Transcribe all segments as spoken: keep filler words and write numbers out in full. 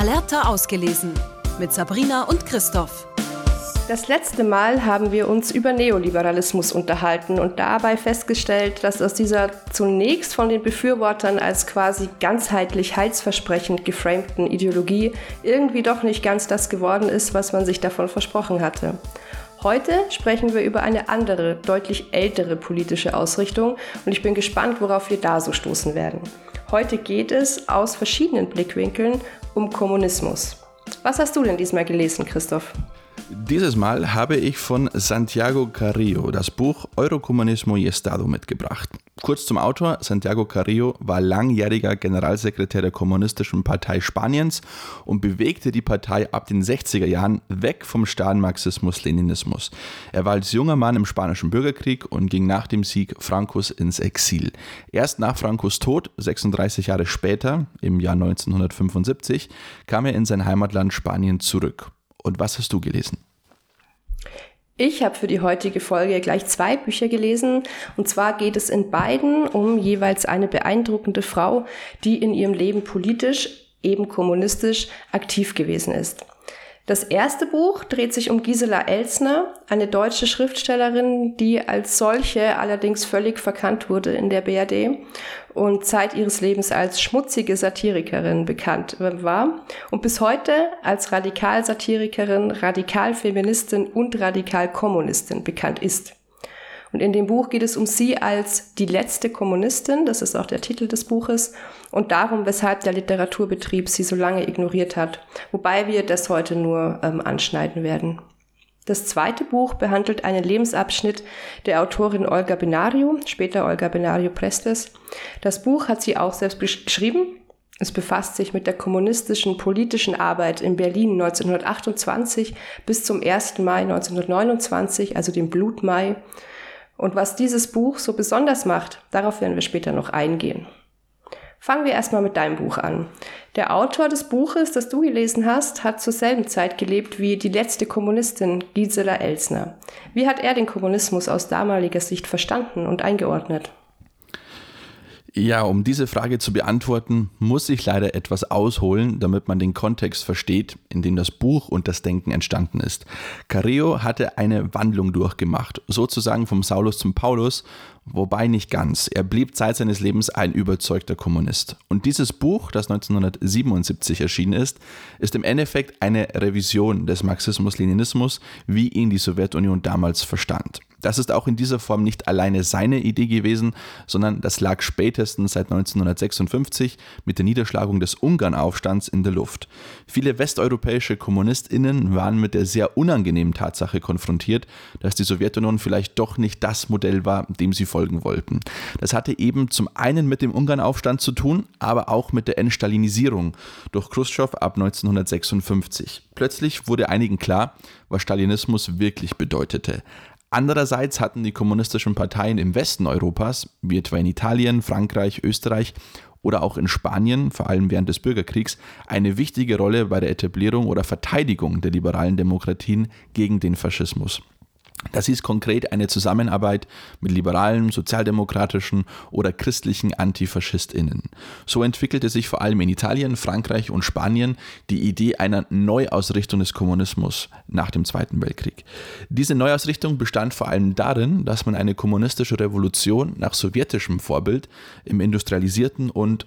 Alerta ausgelesen mit Sabrina und Christoph. Das letzte Mal haben wir uns über Neoliberalismus unterhalten und dabei festgestellt, dass aus dieser zunächst von den Befürwortern als quasi ganzheitlich heilsversprechend geframten Ideologie irgendwie doch nicht ganz das geworden ist, was man sich davon versprochen hatte. Heute sprechen wir über eine andere, deutlich ältere politische Ausrichtung und ich bin gespannt, worauf wir da so stoßen werden. Heute geht es aus verschiedenen Blickwinkeln um Kommunismus. Was hast du denn diesmal gelesen, Christoph? Dieses Mal habe ich von Santiago Carrillo das Buch Eurocomunismo y Estado mitgebracht. Kurz zum Autor: Santiago Carrillo war langjähriger Generalsekretär der Kommunistischen Partei Spaniens und bewegte die Partei ab den sechziger Jahren weg vom starren Marxismus-Leninismus. Er war als junger Mann im Spanischen Bürgerkrieg und ging nach dem Sieg Francos ins Exil. Erst nach Francos Tod, sechsunddreißig Jahre später, im Jahr neunzehnhundertfünfundsiebzig, kam er in sein Heimatland Spanien zurück. Und was hast du gelesen? Ich habe für die heutige Folge gleich zwei Bücher gelesen. Und zwar geht es in beiden um jeweils eine beeindruckende Frau, die in ihrem Leben politisch, eben kommunistisch, aktiv gewesen ist. Das erste Buch dreht sich um Gisela Elsner, eine deutsche Schriftstellerin, die als solche allerdings völlig verkannt wurde in der B R D und Zeit ihres Lebens als schmutzige Satirikerin bekannt war und bis heute als Radikalsatirikerin, Radikalfeministin und Radikalkommunistin bekannt ist. Und in dem Buch geht es um sie als die letzte Kommunistin, das ist auch der Titel des Buches, und darum, weshalb der Literaturbetrieb sie so lange ignoriert hat, wobei wir das heute nur ähm, anschneiden werden. Das zweite Buch behandelt einen Lebensabschnitt der Autorin Olga Benario, später Olga Benario Prestes. Das Buch hat sie auch selbst geschrieben. Es befasst sich mit der kommunistischen politischen Arbeit in Berlin neunzehnhundertachtundzwanzig bis zum ersten Mai neunzehnhundertneunundzwanzig, also dem Blutmai. Und was dieses Buch so besonders macht, darauf werden wir später noch eingehen. Fangen wir erstmal mit deinem Buch an. Der Autor des Buches, das du gelesen hast, hat zur selben Zeit gelebt wie die letzte Kommunistin Gisela Elsner. Wie hat er den Kommunismus aus damaliger Sicht verstanden und eingeordnet? Ja, um diese Frage zu beantworten, muss ich leider etwas ausholen, damit man den Kontext versteht, in dem das Buch und das Denken entstanden ist. Carrillo hatte eine Wandlung durchgemacht, sozusagen vom Saulus zum Paulus, wobei nicht ganz. Er blieb Zeit seines Lebens ein überzeugter Kommunist. Und dieses Buch, das neunzehnhundertsiebenundsiebzig erschienen ist, ist im Endeffekt eine Revision des Marxismus-Leninismus, wie ihn die Sowjetunion damals verstand. Das ist auch in dieser Form nicht alleine seine Idee gewesen, sondern das lag spätestens seit neunzehnhundertsechsundfünfzig mit der Niederschlagung des Ungarnaufstands in der Luft. Viele westeuropäische KommunistInnen waren mit der sehr unangenehmen Tatsache konfrontiert, dass die Sowjetunion vielleicht doch nicht das Modell war, dem sie folgen wollten. Das hatte eben zum einen mit dem Ungarnaufstand zu tun, aber auch mit der Entstalinisierung durch Chruschtschow ab neunzehnhundertsechsundfünfzig. Plötzlich wurde einigen klar, was Stalinismus wirklich bedeutete. Andererseits hatten die kommunistischen Parteien im Westen Europas, wie etwa in Italien, Frankreich, Österreich oder auch in Spanien, vor allem während des Bürgerkriegs, eine wichtige Rolle bei der Etablierung oder Verteidigung der liberalen Demokratien gegen den Faschismus. Das hieß konkret eine Zusammenarbeit mit liberalen, sozialdemokratischen oder christlichen AntifaschistInnen. So entwickelte sich vor allem in Italien, Frankreich und Spanien die Idee einer Neuausrichtung des Kommunismus nach dem Zweiten Weltkrieg. Diese Neuausrichtung bestand vor allem darin, dass man eine kommunistische Revolution nach sowjetischem Vorbild im industrialisierten und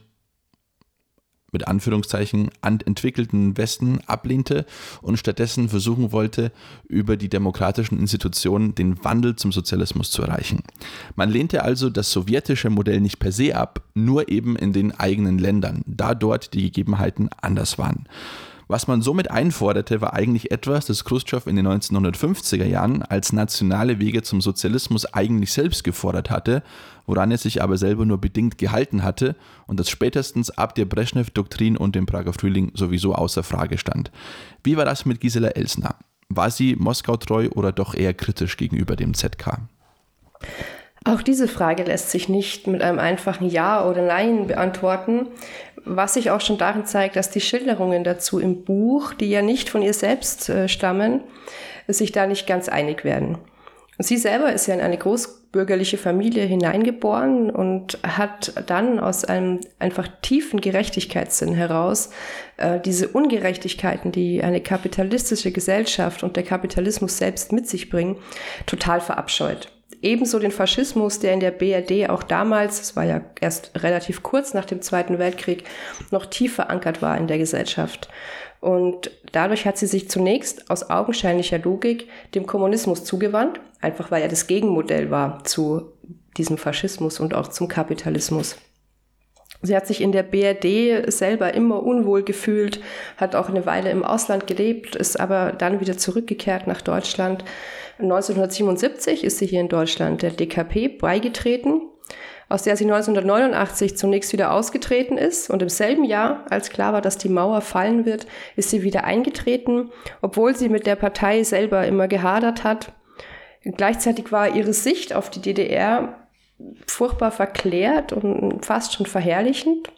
mit Anführungszeichen entwickelten Westen ablehnte und stattdessen versuchen wollte, über die demokratischen Institutionen den Wandel zum Sozialismus zu erreichen. Man lehnte also das sowjetische Modell nicht per se ab, nur eben in den eigenen Ländern, da dort die Gegebenheiten anders waren. Was man somit einforderte, war eigentlich etwas, das Chruschtschow in den neunzehnhundertfünfziger Jahren als nationale Wege zum Sozialismus eigentlich selbst gefordert hatte, woran er sich aber selber nur bedingt gehalten hatte und das spätestens ab der Breschnew-Doktrin und dem Prager Frühling sowieso außer Frage stand. Wie war das mit Gisela Elsner? War sie Moskau treu oder doch eher kritisch gegenüber dem Z K? Auch diese Frage lässt sich nicht mit einem einfachen Ja oder Nein beantworten, was sich auch schon darin zeigt, dass die Schilderungen dazu im Buch, die ja nicht von ihr selbst äh, stammen, sich da nicht ganz einig werden. Und sie selber ist ja in eine groß bürgerliche Familie hineingeboren und hat dann aus einem einfach tiefen Gerechtigkeitssinn heraus äh, diese Ungerechtigkeiten, die eine kapitalistische Gesellschaft und der Kapitalismus selbst mit sich bringen, total verabscheut. Ebenso den Faschismus, der in der B R D auch damals, es war ja erst relativ kurz nach dem Zweiten Weltkrieg, noch tief verankert war in der Gesellschaft. Und dadurch hat sie sich zunächst aus augenscheinlicher Logik dem Kommunismus zugewandt, einfach weil er das Gegenmodell war zu diesem Faschismus und auch zum Kapitalismus. Sie hat sich in der B R D selber immer unwohl gefühlt, hat auch eine Weile im Ausland gelebt, ist aber dann wieder zurückgekehrt nach Deutschland. neunzehnhundertsiebenundsiebzig ist sie hier in Deutschland der D K P beigetreten, aus der sie neunzehnhundertneunundachtzig zunächst wieder ausgetreten ist. Und im selben Jahr, als klar war, dass die Mauer fallen wird, ist sie wieder eingetreten, obwohl sie mit der Partei selber immer gehadert hat. Gleichzeitig war ihre Sicht auf die D D R furchtbar verklärt und fast schon verherrlichend.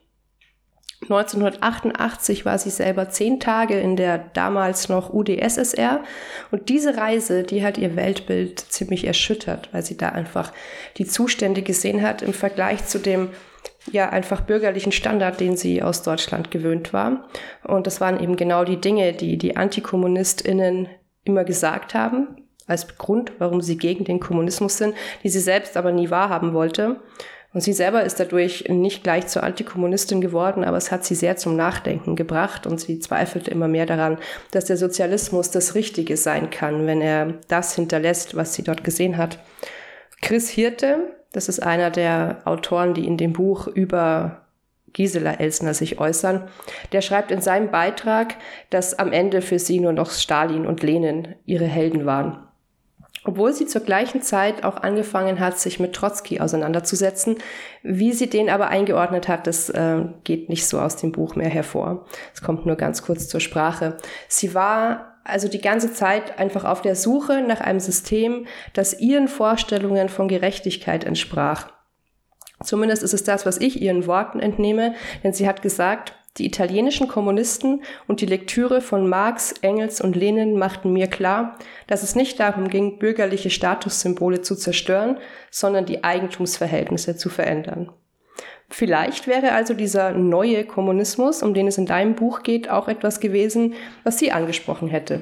neunzehnhundertachtundachtzig war sie selber zehn Tage in der damals noch U d S S R und diese Reise, die hat ihr Weltbild ziemlich erschüttert, weil sie da einfach die Zustände gesehen hat im Vergleich zu dem ja einfach bürgerlichen Standard, den sie aus Deutschland gewöhnt war. Und das waren eben genau die Dinge, die die AntikommunistInnen immer gesagt haben, als Grund, warum sie gegen den Kommunismus sind, die sie selbst aber nie wahrhaben wollte. Und sie selber ist dadurch nicht gleich zur Antikommunistin geworden, aber es hat sie sehr zum Nachdenken gebracht und sie zweifelte immer mehr daran, dass der Sozialismus das Richtige sein kann, wenn er das hinterlässt, was sie dort gesehen hat. Chris Hirte, das ist einer der Autoren, die in dem Buch über Gisela Elsner sich äußern, der schreibt in seinem Beitrag, dass am Ende für sie nur noch Stalin und Lenin ihre Helden waren. Obwohl sie zur gleichen Zeit auch angefangen hat, sich mit Trotzki auseinanderzusetzen. Wie sie den aber eingeordnet hat, das äh, geht nicht so aus dem Buch mehr hervor. Es kommt nur ganz kurz zur Sprache. Sie war also die ganze Zeit einfach auf der Suche nach einem System, das ihren Vorstellungen von Gerechtigkeit entsprach. Zumindest ist es das, was ich ihren Worten entnehme, denn sie hat gesagt, die italienischen Kommunisten und die Lektüre von Marx, Engels und Lenin machten mir klar, dass es nicht darum ging, bürgerliche Statussymbole zu zerstören, sondern die Eigentumsverhältnisse zu verändern. Vielleicht wäre also dieser neue Kommunismus, um den es in deinem Buch geht, auch etwas gewesen, was sie angesprochen hätte.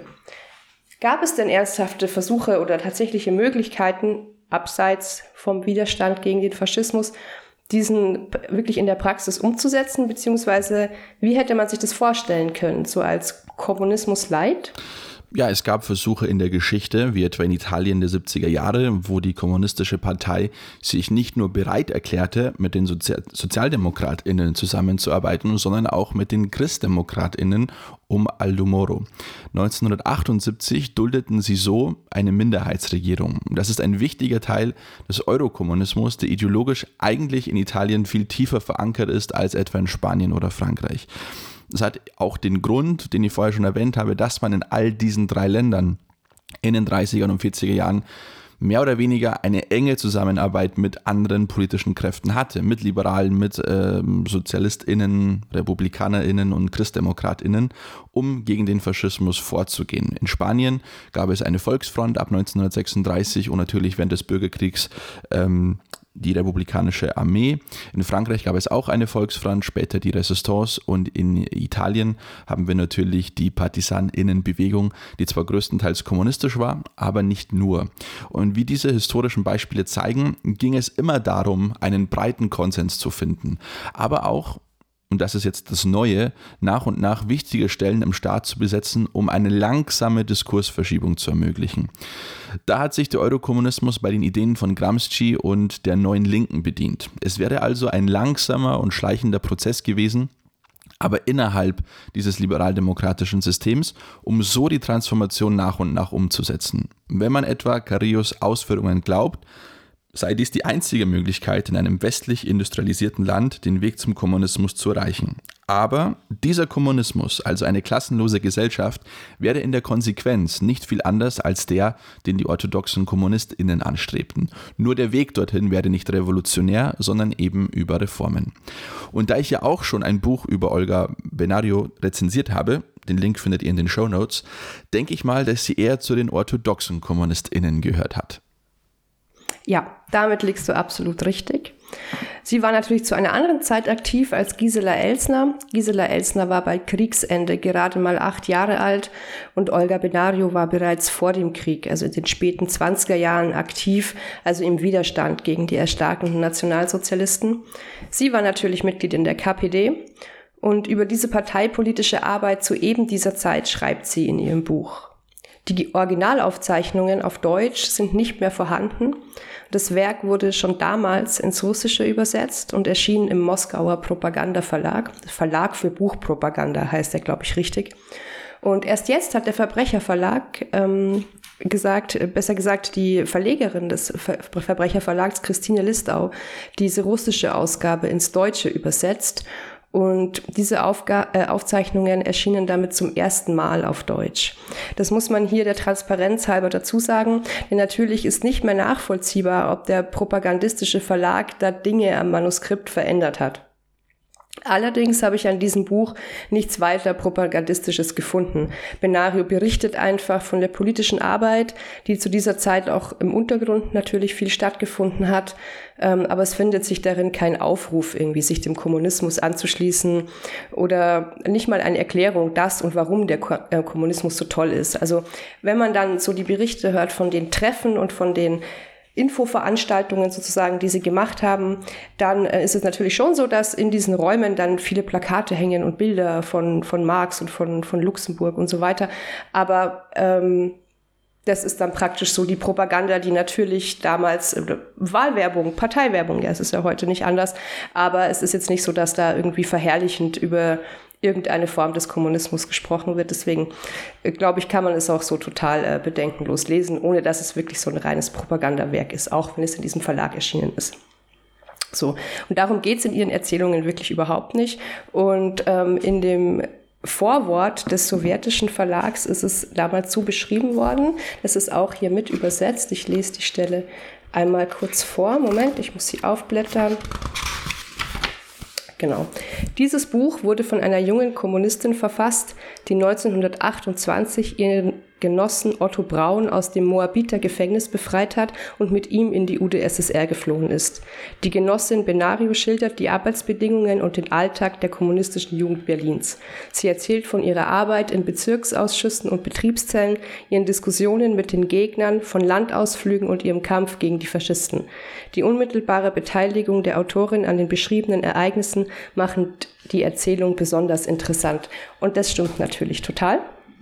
Gab es denn ernsthafte Versuche oder tatsächliche Möglichkeiten, abseits vom Widerstand gegen den Faschismus, diesen wirklich in der Praxis umzusetzen, beziehungsweise wie hätte man sich das vorstellen können, so als Kommunismus light? Ja, es gab Versuche in der Geschichte, wie etwa in Italien der siebziger Jahre, wo die kommunistische Partei sich nicht nur bereit erklärte, mit den Sozi- SozialdemokratInnen zusammenzuarbeiten, sondern auch mit den ChristdemokratInnen um Aldo Moro. neunzehnhundertachtundsiebzig duldeten sie so eine Minderheitsregierung. Das ist ein wichtiger Teil des Eurokommunismus, der ideologisch eigentlich in Italien viel tiefer verankert ist als etwa in Spanien oder Frankreich. Das hat auch den Grund, den ich vorher schon erwähnt habe, dass man in all diesen drei Ländern in den dreißiger und vierziger Jahren mehr oder weniger eine enge Zusammenarbeit mit anderen politischen Kräften hatte, mit Liberalen, mit äh, SozialistInnen, RepublikanerInnen und ChristdemokratInnen, um gegen den Faschismus vorzugehen. In Spanien gab es eine Volksfront ab neunzehnhundertsechsunddreißig und natürlich während des Bürgerkriegs ähm, die republikanische Armee. In Frankreich gab es auch eine Volksfront, später die Resistance, und in Italien haben wir natürlich die PartisanInnen-Bewegung, die zwar größtenteils kommunistisch war, aber nicht nur. Und wie diese historischen Beispiele zeigen, ging es immer darum, einen breiten Konsens zu finden, aber auch, und das ist jetzt das Neue, nach und nach wichtige Stellen im Staat zu besetzen, um eine langsame Diskursverschiebung zu ermöglichen. Da hat sich der Eurokommunismus bei den Ideen von Gramsci und der Neuen Linken bedient. Es wäre also ein langsamer und schleichender Prozess gewesen, aber innerhalb dieses liberaldemokratischen Systems, um so die Transformation nach und nach umzusetzen. Wenn man etwa Carrillos Ausführungen glaubt, sei dies die einzige Möglichkeit, in einem westlich industrialisierten Land den Weg zum Kommunismus zu erreichen. Aber dieser Kommunismus, also eine klassenlose Gesellschaft, wäre in der Konsequenz nicht viel anders als der, den die orthodoxen KommunistInnen anstrebten. Nur der Weg dorthin wäre nicht revolutionär, sondern eben über Reformen. Und da ich ja auch schon ein Buch über Olga Benario rezensiert habe, den Link findet ihr in den Shownotes, denke ich mal, dass sie eher zu den orthodoxen KommunistInnen gehört hat. Ja, damit liegst du absolut richtig. Sie war natürlich zu einer anderen Zeit aktiv als Gisela Elsner. Gisela Elsner war bei Kriegsende gerade mal acht Jahre alt und Olga Benario war bereits vor dem Krieg, also in den späten zwanziger Jahren aktiv, also im Widerstand gegen die erstarkenden Nationalsozialisten. Sie war natürlich Mitglied in der K P D und über diese parteipolitische Arbeit zu eben dieser Zeit schreibt sie in ihrem Buch. Die Originalaufzeichnungen auf Deutsch sind nicht mehr vorhanden. Das Werk wurde schon damals ins Russische übersetzt und erschien im Moskauer Propagandaverlag. Verlag für Buchpropaganda heißt der, glaube ich, richtig. Und erst jetzt hat der Verbrecherverlag ähm, gesagt, besser gesagt die Verlegerin des Ver- Verbrecherverlags, Christine Listau, diese russische Ausgabe ins Deutsche übersetzt. Und diese Aufga- äh, Aufzeichnungen erschienen damit zum ersten Mal auf Deutsch. Das muss man hier der Transparenz halber dazu sagen, denn natürlich ist nicht mehr nachvollziehbar, ob der propagandistische Verlag da Dinge am Manuskript verändert hat. Allerdings habe ich an diesem Buch nichts weiter Propagandistisches gefunden. Benario berichtet einfach von der politischen Arbeit, die zu dieser Zeit auch im Untergrund natürlich viel stattgefunden hat. Ähm, aber es findet sich darin kein Aufruf, irgendwie sich dem Kommunismus anzuschließen oder nicht mal eine Erklärung, dass und warum der Ko- äh, Kommunismus so toll ist. Also wenn man dann so die Berichte hört von den Treffen und von den Infoveranstaltungen sozusagen, die sie gemacht haben, dann äh, ist es natürlich schon so, dass in diesen Räumen dann viele Plakate hängen und Bilder von, von Marx und von, von Luxemburg und so weiter. Aber ähm, das ist dann praktisch so die Propaganda, die natürlich damals, äh, Wahlwerbung, Parteiwerbung, ja, es ist ja heute nicht anders, aber es ist jetzt nicht so, dass da irgendwie verherrlichend über irgendeine Form des Kommunismus gesprochen wird. Deswegen, äh, glaube ich, kann man es auch so total äh, bedenkenlos lesen, ohne dass es wirklich so ein reines Propagandawerk ist, auch wenn es in diesem Verlag erschienen ist. So, und darum geht es in ihren Erzählungen wirklich überhaupt nicht. Und ähm, in dem Vorwort des sowjetischen Verlags ist es damals so beschrieben worden. Das ist auch hier mit übersetzt. Ich lese die Stelle einmal kurz vor. Moment, ich muss sie aufblättern. Genau. Dieses Buch wurde von einer jungen Kommunistin verfasst, die neunzehnhundertachtundzwanzig ihren Genossen Otto Braun aus dem Moabiter Gefängnis befreit hat und mit ihm in die U d S S R geflohen ist. Die Genossin Benario schildert die Arbeitsbedingungen und den Alltag der kommunistischen Jugend Berlins. Sie erzählt von ihrer Arbeit in Bezirksausschüssen und Betriebszellen, ihren Diskussionen mit den Gegnern, von Landausflügen und ihrem Kampf gegen die Faschisten. Die unmittelbare Beteiligung der Autorin an den beschriebenen Ereignissen machen die Erzählung besonders interessant. Und das stimmt natürlich total.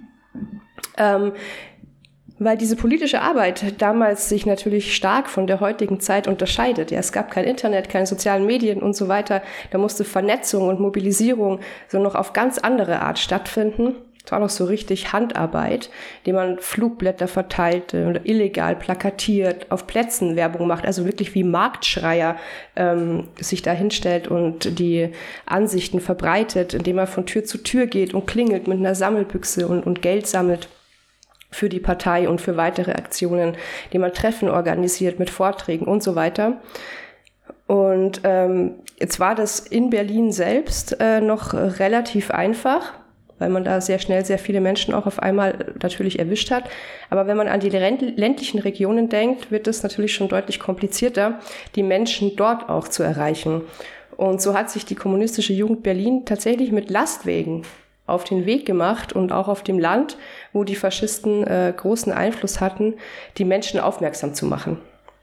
Ähm, weil diese politische Arbeit damals sich natürlich stark von der heutigen Zeit unterscheidet. Ja, es gab kein Internet, keine sozialen Medien und so weiter. Da musste Vernetzung und Mobilisierung so noch auf ganz andere Art stattfinden. Es war noch so richtig Handarbeit, indem man Flugblätter verteilte oder illegal plakatiert, auf Plätzen Werbung macht, also wirklich wie Marktschreier ähm, sich da hinstellt und die Ansichten verbreitet, indem man von Tür zu Tür geht und klingelt mit einer Sammelbüchse und, und Geld sammelt für die Partei und für weitere Aktionen, indem man Treffen organisiert mit Vorträgen und so weiter. Und ähm, jetzt war das in Berlin selbst äh, noch relativ einfach, weil man da sehr schnell sehr viele Menschen auch auf einmal natürlich erwischt hat. Aber wenn man an die ländlichen Regionen denkt, wird es natürlich schon deutlich komplizierter, die Menschen dort auch zu erreichen. Und so hat sich die kommunistische Jugend Berlin tatsächlich mit Lastwagen auf den Weg gemacht und auch auf dem Land, wo die Faschisten äh, großen Einfluss hatten, die Menschen aufmerksam zu machen.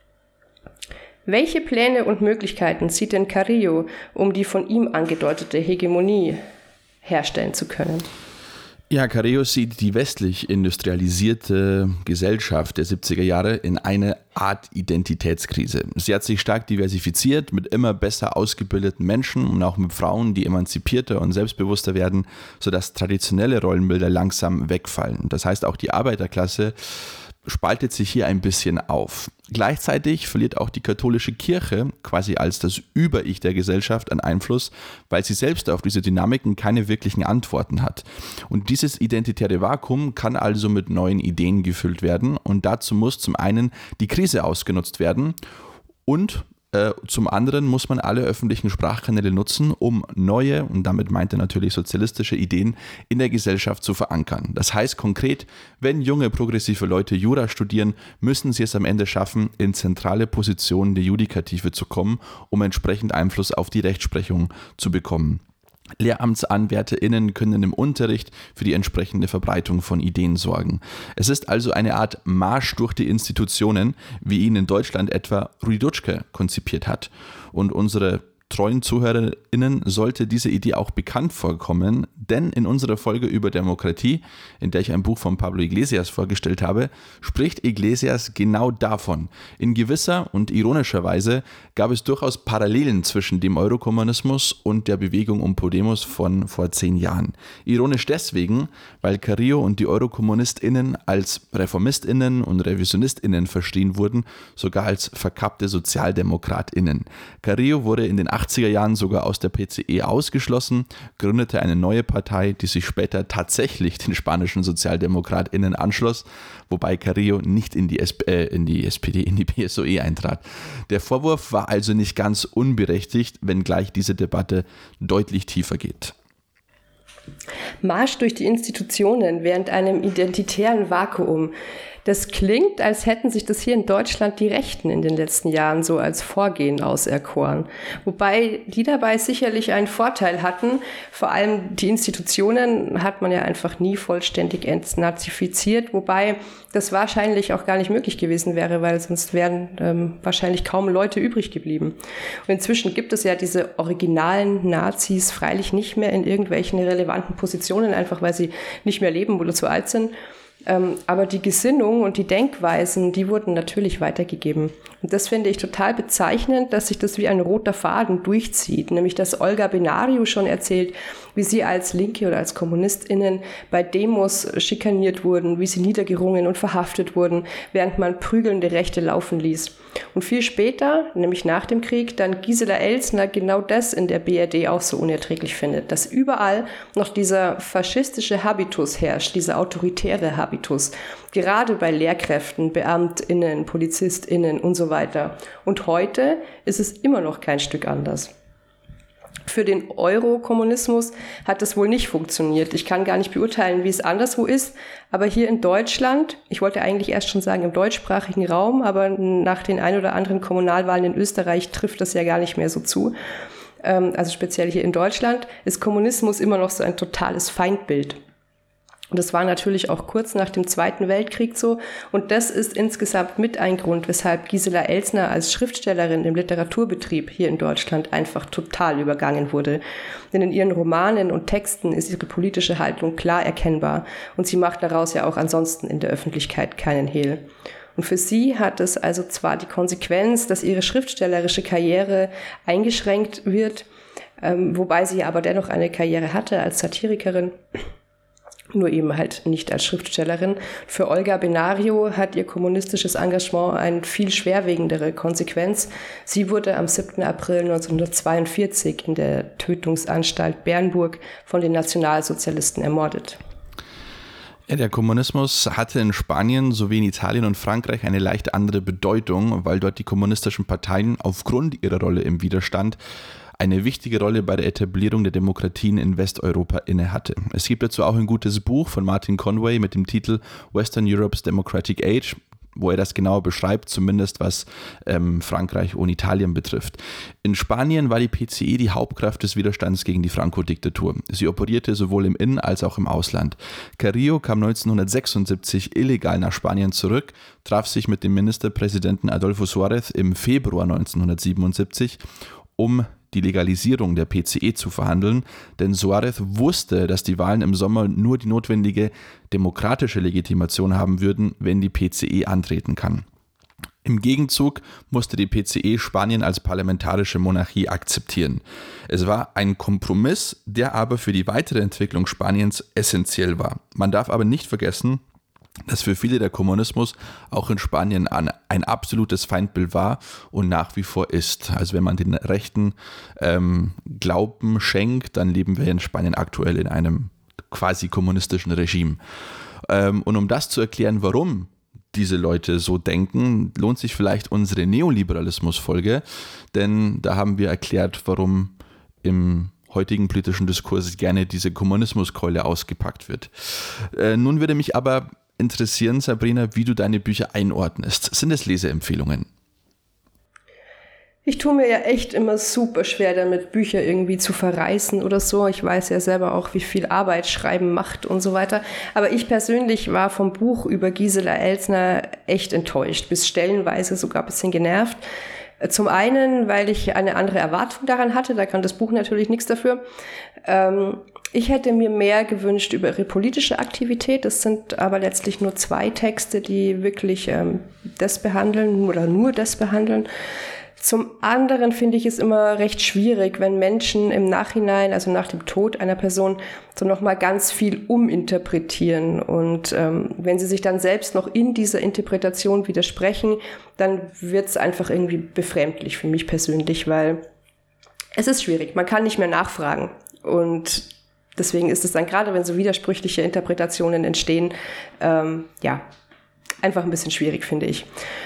Welche Pläne und Möglichkeiten sieht denn Carrillo, um die von ihm angedeutete Hegemonie herstellen zu können? Ja, Carrillo sieht die westlich industrialisierte Gesellschaft der siebziger Jahre in eine Art Identitätskrise. Sie hat sich stark diversifiziert mit immer besser ausgebildeten Menschen und auch mit Frauen, die emanzipierter und selbstbewusster werden, sodass traditionelle Rollenbilder langsam wegfallen. Das heißt, auch die Arbeiterklasse spaltet sich hier ein bisschen auf. Gleichzeitig verliert auch die katholische Kirche quasi als das Über-Ich der Gesellschaft an Einfluss, weil sie selbst auf diese Dynamiken keine wirklichen Antworten hat. Und dieses identitäre Vakuum kann also mit neuen Ideen gefüllt werden und dazu muss zum einen die Krise ausgenutzt werden und Zum anderen muss man alle öffentlichen Sprachkanäle nutzen, um neue, und damit meint er natürlich sozialistische Ideen in der Gesellschaft zu verankern. Das heißt konkret, wenn junge progressive Leute Jura studieren, müssen sie es am Ende schaffen, in zentrale Positionen der Judikative zu kommen, um entsprechend Einfluss auf die Rechtsprechung zu bekommen. LehramtsanwärterInnen können im Unterricht für die entsprechende Verbreitung von Ideen sorgen. Es ist also eine Art Marsch durch die Institutionen, wie ihn in Deutschland etwa Rudi Dutschke konzipiert hat. Und unsere treuen ZuhörerInnen sollte diese Idee auch bekannt vorkommen, denn in unserer Folge über Demokratie, in der ich ein Buch von Pablo Iglesias vorgestellt habe, spricht Iglesias genau davon. In gewisser und ironischer Weise gab es durchaus Parallelen zwischen dem Eurokommunismus und der Bewegung um Podemos von vor zehn Jahren. Ironisch deswegen, weil Carrillo und die EurokommunistInnen als ReformistInnen und RevisionistInnen verschrien wurden, sogar als verkappte SozialdemokratInnen. Carrillo wurde in den achtziger Jahren sogar aus der P C E ausgeschlossen, gründete eine neue Partei, die sich später tatsächlich den spanischen SozialdemokratInnen anschloss, wobei Carrillo nicht in die, S P, äh, in die S P D, in die P S O E eintrat. Der Vorwurf war also nicht ganz unberechtigt, wenngleich diese Debatte deutlich tiefer geht. Marsch durch die Institutionen während einem identitären Vakuum. Das klingt, als hätten sich das hier in Deutschland die Rechten in den letzten Jahren so als Vorgehen auserkoren. Wobei die dabei sicherlich einen Vorteil hatten. Vor allem die Institutionen hat man ja einfach nie vollständig entnazifiziert, wobei das wahrscheinlich auch gar nicht möglich gewesen wäre, weil sonst wären ähm, wahrscheinlich kaum Leute übrig geblieben. Und inzwischen gibt es ja diese originalen Nazis freilich nicht mehr in irgendwelchen relevanten Positionen, einfach weil sie nicht mehr leben oder zu alt sind. Ähm, aber die Gesinnung und die Denkweisen, die wurden natürlich weitergegeben. Und das finde ich total bezeichnend, dass sich das wie ein roter Faden durchzieht. Nämlich, dass Olga Benario schon erzählt, wie sie als Linke oder als KommunistInnen bei Demos schikaniert wurden, wie sie niedergerungen und verhaftet wurden, während man prügelnde Rechte laufen ließ. Und viel später, nämlich nach dem Krieg, dann Gisela Elsner genau das in der B R D auch so unerträglich findet, dass überall noch dieser faschistische Habitus herrscht, dieser autoritäre Habitus, gerade bei Lehrkräften, BeamtInnen, PolizistInnen und so weiter. Und heute ist es immer noch kein Stück anders. Für den Eurokommunismus hat das wohl nicht funktioniert. Ich kann gar nicht beurteilen, wie es anderswo ist, aber hier in Deutschland, ich wollte eigentlich erst schon sagen im deutschsprachigen Raum, aber nach den ein oder anderen Kommunalwahlen in Österreich trifft das ja gar nicht mehr so zu. Also speziell hier in Deutschland ist Kommunismus immer noch so ein totales Feindbild. Und das war natürlich auch kurz nach dem Zweiten Weltkrieg so. Und das ist insgesamt mit ein Grund, weshalb Gisela Elsner als Schriftstellerin im Literaturbetrieb hier in Deutschland einfach total übergangen wurde. Denn in ihren Romanen und Texten ist ihre politische Haltung klar erkennbar. Und sie macht daraus ja auch ansonsten in der Öffentlichkeit keinen Hehl. Und für sie hat es also zwar die Konsequenz, dass ihre schriftstellerische Karriere eingeschränkt wird, ähm, wobei sie aber dennoch eine Karriere hatte als Satirikerin, nur eben halt nicht als Schriftstellerin. Für Olga Benario hat ihr kommunistisches Engagement eine viel schwerwiegendere Konsequenz. Sie wurde am siebten April neunzehnhundertzweiundvierzig in der Tötungsanstalt Bernburg von den Nationalsozialisten ermordet. Ja, der Kommunismus hatte in Spanien sowie in Italien und Frankreich eine leicht andere Bedeutung, weil dort die kommunistischen Parteien aufgrund ihrer Rolle im Widerstand eine wichtige Rolle bei der Etablierung der Demokratien in Westeuropa innehatte. Es gibt dazu auch ein gutes Buch von Martin Conway mit dem Titel Western Europe's Democratic Age, wo er das genauer beschreibt, zumindest was ähm, Frankreich und Italien betrifft. In Spanien war die P C E die Hauptkraft des Widerstands gegen die Franco-Diktatur. Sie operierte sowohl im In- als auch im Ausland. Carrillo kam neunzehnhundertsechsundsiebzig illegal nach Spanien zurück, traf sich mit dem Ministerpräsidenten Adolfo Suárez im Februar neunzehnhundertsiebenundsiebzig, um die Legalisierung der P C E zu verhandeln, denn Suárez wusste, dass die Wahlen im Sommer nur die notwendige demokratische Legitimation haben würden, wenn die P C E antreten kann. Im Gegenzug musste die P C E Spanien als parlamentarische Monarchie akzeptieren. Es war ein Kompromiss, der aber für die weitere Entwicklung Spaniens essentiell war. Man darf aber nicht vergessen, dass für viele der Kommunismus auch in Spanien ein absolutes Feindbild war und nach wie vor ist. Also wenn man den Rechten ähm, Glauben schenkt, dann leben wir in Spanien aktuell in einem quasi kommunistischen Regime. Ähm, und um das zu erklären, warum diese Leute so denken, lohnt sich vielleicht unsere Neoliberalismus-Folge, denn da haben wir erklärt, warum im heutigen politischen Diskurs gerne diese Kommunismuskeule ausgepackt wird. Äh, nun würde mich aber interessieren, Sabrina, wie du deine Bücher einordnest. Sind es Leseempfehlungen? Ich tue mir ja echt immer super schwer damit, Bücher irgendwie zu verreißen oder so. Ich weiß ja selber auch, wie viel Arbeit Schreiben macht und so weiter. Aber ich persönlich war vom Buch über Gisela Elsner echt enttäuscht, bis stellenweise sogar ein bisschen genervt. Zum einen, weil ich eine andere Erwartung daran hatte, da kann das Buch natürlich nichts dafür. Ähm, ich hätte mir mehr gewünscht über ihre politische Aktivität. Das sind aber letztlich nur zwei Texte, die wirklich ähm, das behandeln oder nur das behandeln. Zum anderen finde ich es immer recht schwierig, wenn Menschen im Nachhinein, also nach dem Tod einer Person, so nochmal ganz viel uminterpretieren. Und ähm, wenn sie sich dann selbst noch in dieser Interpretation widersprechen, dann wird es einfach irgendwie befremdlich für mich persönlich, weil es ist schwierig. Man kann nicht mehr nachfragen. Und deswegen ist es dann, gerade wenn so widersprüchliche Interpretationen entstehen, ähm, ja, einfach ein bisschen schwierig, finde ich.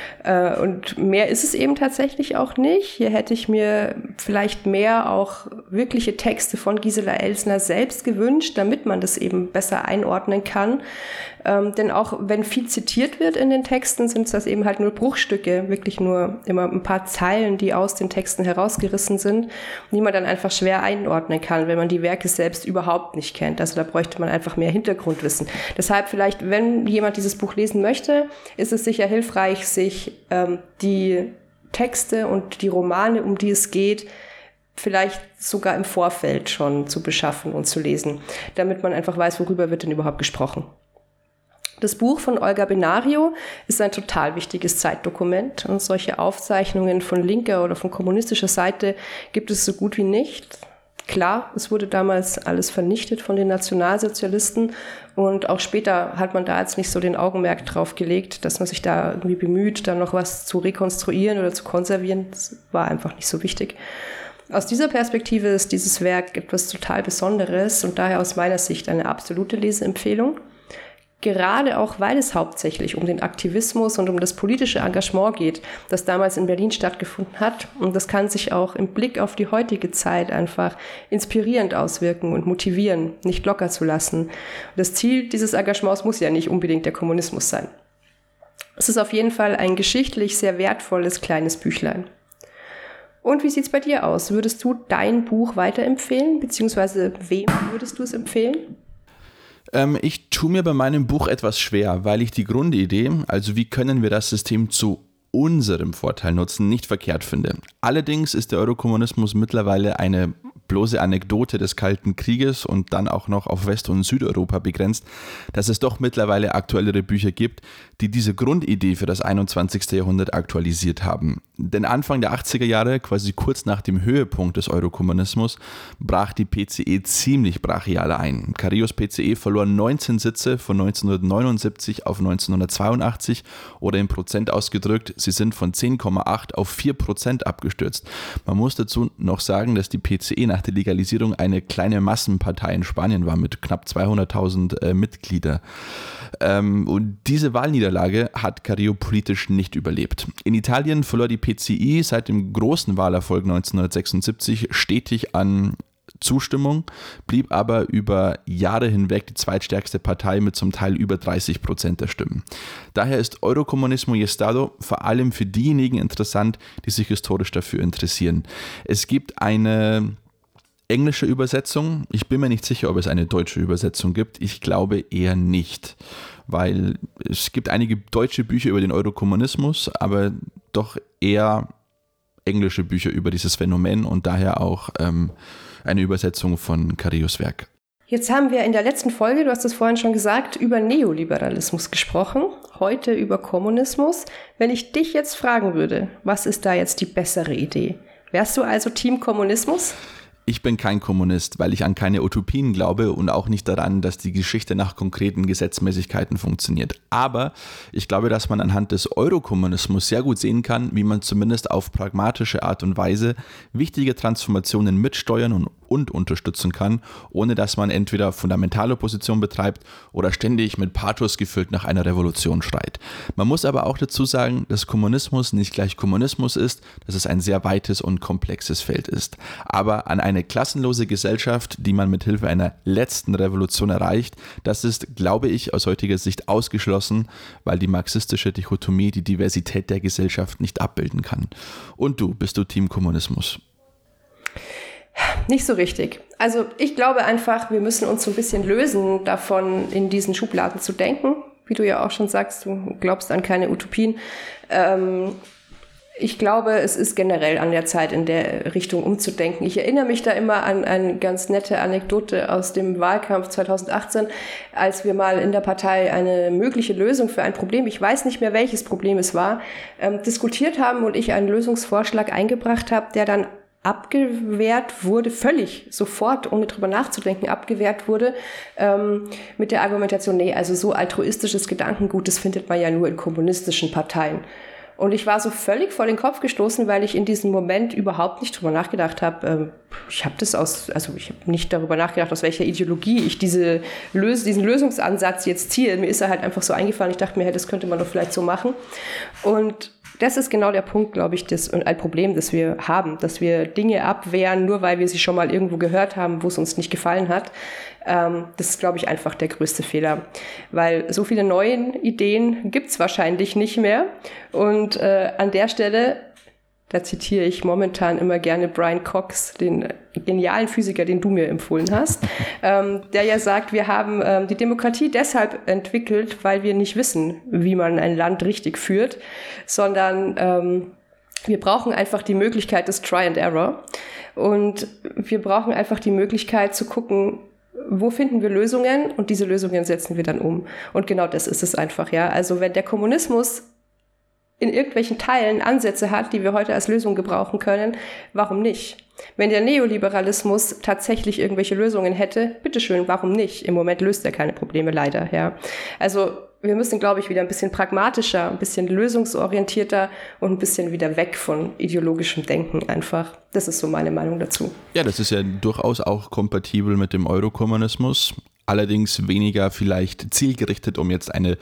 Und mehr ist es eben tatsächlich auch nicht. Hier hätte ich mir vielleicht mehr auch wirkliche Texte von Gisela Elsner selbst gewünscht, damit man das eben besser einordnen kann. Ähm, denn auch wenn viel zitiert wird in den Texten, sind das eben halt nur Bruchstücke, wirklich nur immer ein paar Zeilen, die aus den Texten herausgerissen sind, die man dann einfach schwer einordnen kann, wenn man die Werke selbst überhaupt nicht kennt. Also da bräuchte man einfach mehr Hintergrundwissen. Deshalb vielleicht, wenn jemand dieses Buch lesen möchte, ist es sicher hilfreich, sich ähm, die Texte und die Romane, um die es geht, vielleicht sogar im Vorfeld schon zu beschaffen und zu lesen, damit man einfach weiß, worüber wird denn überhaupt gesprochen. Das Buch von Olga Benario ist ein total wichtiges Zeitdokument und solche Aufzeichnungen von linker oder von kommunistischer Seite gibt es so gut wie nicht. Klar, es wurde damals alles vernichtet von den Nationalsozialisten und auch später hat man da jetzt nicht so den Augenmerk drauf gelegt, dass man sich da irgendwie bemüht, da noch was zu rekonstruieren oder zu konservieren. Das war einfach nicht so wichtig. Aus dieser Perspektive ist dieses Werk etwas total Besonderes und daher aus meiner Sicht eine absolute Leseempfehlung. Gerade auch, weil es hauptsächlich um den Aktivismus und um das politische Engagement geht, das damals in Berlin stattgefunden hat. Und das kann sich auch im Blick auf die heutige Zeit einfach inspirierend auswirken und motivieren, nicht locker zu lassen. Das Ziel dieses Engagements muss ja nicht unbedingt der Kommunismus sein. Es ist auf jeden Fall ein geschichtlich sehr wertvolles kleines Büchlein. Und wie sieht's bei dir aus? Würdest du dein Buch weiterempfehlen, beziehungsweise wem würdest du es empfehlen? Ähm, ich tue mir bei meinem Buch etwas schwer, weil ich die Grundidee, also wie können wir das System zu unserem Vorteil nutzen, nicht verkehrt finde. Allerdings ist der Eurokommunismus mittlerweile eine bloße Anekdote des Kalten Krieges und dann auch noch auf West- und Südeuropa begrenzt, dass es doch mittlerweile aktuellere Bücher gibt, die diese Grundidee für das einundzwanzigste Jahrhundert aktualisiert haben. Denn Anfang der achtziger Jahre, quasi kurz nach dem Höhepunkt des Eurokommunismus, brach die P C E ziemlich brachial ein. Carillos P C E verlor neunzehn Sitze von neunzehnhundertneunundsiebzig auf neunzehnhundertzweiundachtzig oder in Prozent ausgedrückt, sie sind von zehn Komma acht auf vier Prozent abgestürzt. Man muss dazu noch sagen, dass die P C E nach der Legalisierung eine kleine Massenpartei in Spanien war mit knapp zweihunderttausend äh, Mitglieder. Ähm, und diese Wahlniederlage hat Carrillo politisch nicht überlebt. In Italien verlor die P C I seit dem großen Wahlerfolg neunzehnhundertsechsundsiebzig stetig an Zustimmung, blieb aber über Jahre hinweg die zweitstärkste Partei mit zum Teil über dreißig Prozent der Stimmen. Daher ist Eurocomunismo y Estado vor allem für diejenigen interessant, die sich historisch dafür interessieren. Es gibt eine englische Übersetzung. Ich bin mir nicht sicher, ob es eine deutsche Übersetzung gibt. Ich glaube eher nicht, weil es gibt einige deutsche Bücher über den Eurokommunismus, aber doch eher englische Bücher über dieses Phänomen und daher auch ähm, eine Übersetzung von Carillos Werk. Jetzt haben wir in der letzten Folge, du hast es vorhin schon gesagt, über Neoliberalismus gesprochen, heute über Kommunismus. Wenn ich dich jetzt fragen würde, was ist da jetzt die bessere Idee? Wärst du also Team Kommunismus? Ich bin kein Kommunist, weil ich an keine Utopien glaube und auch nicht daran, dass die Geschichte nach konkreten Gesetzmäßigkeiten funktioniert. Aber ich glaube, dass man anhand des Eurokommunismus sehr gut sehen kann, wie man zumindest auf pragmatische Art und Weise wichtige Transformationen mitsteuern und und unterstützen kann, ohne dass man entweder Fundamentalopposition betreibt oder ständig mit Pathos gefüllt nach einer Revolution schreit. Man muss aber auch dazu sagen, dass Kommunismus nicht gleich Kommunismus ist, dass es ein sehr weites und komplexes Feld ist. Aber an eine klassenlose Gesellschaft, die man mit Hilfe einer letzten Revolution erreicht, das ist, glaube ich, aus heutiger Sicht ausgeschlossen, weil die marxistische Dichotomie die Diversität der Gesellschaft nicht abbilden kann. Und du, bist du Team Kommunismus? Nicht so richtig. Also ich glaube einfach, wir müssen uns so ein bisschen lösen davon, in diesen Schubladen zu denken. Wie du ja auch schon sagst, du glaubst an keine Utopien. Ähm, ich glaube, es ist generell an der Zeit, in der Richtung umzudenken. Ich erinnere mich da immer an eine ganz nette Anekdote aus dem Wahlkampf zwanzig achtzehn, als wir mal in der Partei eine mögliche Lösung für ein Problem, ich weiß nicht mehr, welches Problem es war, ähm, diskutiert haben und ich einen Lösungsvorschlag eingebracht habe, der dann abgewehrt wurde, völlig sofort, ohne drüber nachzudenken, abgewehrt wurde, ähm, mit der Argumentation, nee, also so altruistisches Gedankengut, das findet man ja nur in kommunistischen Parteien. Und ich war so völlig vor den Kopf gestoßen, weil ich in diesem Moment überhaupt nicht drüber nachgedacht habe. Ähm, ich habe das aus, also ich habe nicht darüber nachgedacht, aus welcher Ideologie ich diese Lös- diesen Lösungsansatz jetzt ziehe. Mir ist er halt einfach so eingefallen. Ich dachte mir, hey, das könnte man doch vielleicht so machen. Und das ist genau der Punkt, glaube ich, das, und ein Problem, das wir haben, dass wir Dinge abwehren, nur weil wir sie schon mal irgendwo gehört haben, wo es uns nicht gefallen hat. Ähm, das ist, glaube ich, einfach der größte Fehler, weil so viele neue Ideen gibt es wahrscheinlich nicht mehr. Und äh, an der Stelle, da zitiere ich momentan immer gerne Brian Cox, den genialen Physiker, den du mir empfohlen hast, ähm, der ja sagt, wir haben ähm, die Demokratie deshalb entwickelt, weil wir nicht wissen, wie man ein Land richtig führt, sondern ähm, wir brauchen einfach die Möglichkeit des Try and Error. Und wir brauchen einfach die Möglichkeit zu gucken, wo finden wir Lösungen, und diese Lösungen setzen wir dann um. Und genau das ist es einfach, ja. Also wenn der Kommunismus in irgendwelchen Teilen Ansätze hat, die wir heute als Lösung gebrauchen können, warum nicht? Wenn der Neoliberalismus tatsächlich irgendwelche Lösungen hätte, bitteschön, warum nicht? Im Moment löst er keine Probleme, leider, ja. Also wir müssen, glaube ich, wieder ein bisschen pragmatischer, ein bisschen lösungsorientierter und ein bisschen wieder weg von ideologischem Denken einfach. Das ist so meine Meinung dazu. Ja, das ist ja durchaus auch kompatibel mit dem Eurokommunismus, allerdings weniger vielleicht zielgerichtet, um jetzt eine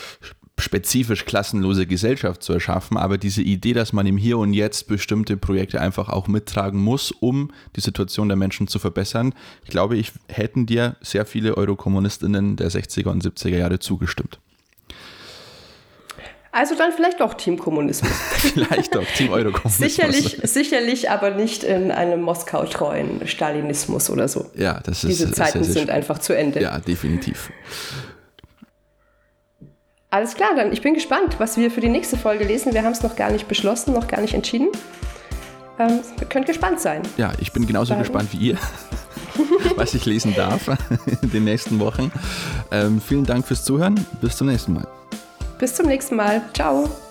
spezifisch klassenlose Gesellschaft zu erschaffen, aber diese Idee, dass man im Hier und Jetzt bestimmte Projekte einfach auch mittragen muss, um die Situation der Menschen zu verbessern, ich glaube, ich hätten dir sehr viele Eurokommunistinnen der sechziger und siebziger Jahre zugestimmt. Also dann vielleicht doch Team Kommunismus. Vielleicht doch Team Eurokommunismus. Sicherlich, sicherlich aber nicht in einem Moskau-treuen Stalinismus oder so. Ja, das ist Diese Zeiten sehr, sehr sind einfach zu Ende. Ja, definitiv. Alles klar, dann ich bin gespannt, was wir für die nächste Folge lesen. Wir haben es noch gar nicht beschlossen, noch gar nicht entschieden. Ähm, ihr könnt gespannt sein. Ja, ich bin genauso Sagen. gespannt wie ihr, was ich lesen darf in den nächsten Wochen. Ähm, vielen Dank fürs Zuhören. Bis zum nächsten Mal. Bis zum nächsten Mal. Ciao.